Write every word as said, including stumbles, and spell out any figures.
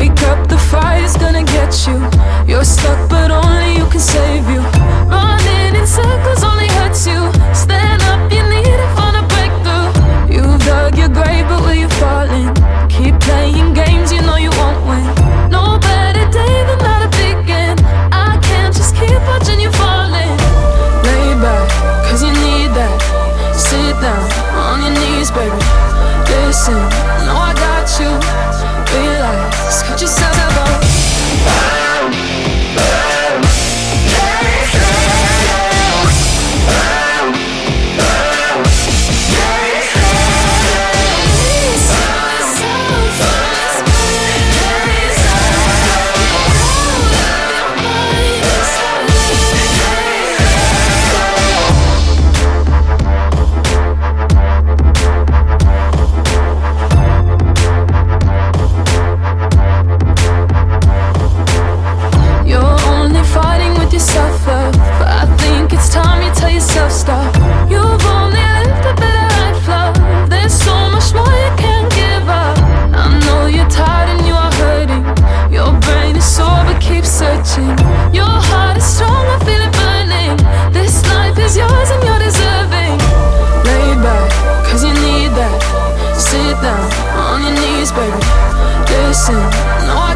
Wake up, the fire's gonna get you. You're stuck, but only you can save you. Running in circles only hurts you. Stand up, you need it for a breakthrough. You've dug your grave, but will you fall in? Keep playing games, you know you won't win. No better day than not to begin. I can't just keep watching you falling. Lay back, cause you need that. Sit down, on your knees, baby. Listen, no, I got you. Relax, cut yourself up. Stop. You've only lived a bit of life, love. There's so much more you can't give up. I know you're tired and you are hurting. Your brain is sore but keep searching. Your heart is strong, I feel it burning. This life is yours and you're deserving. Lay back, cause you need that. Sit down, on your knees, baby. Listen, no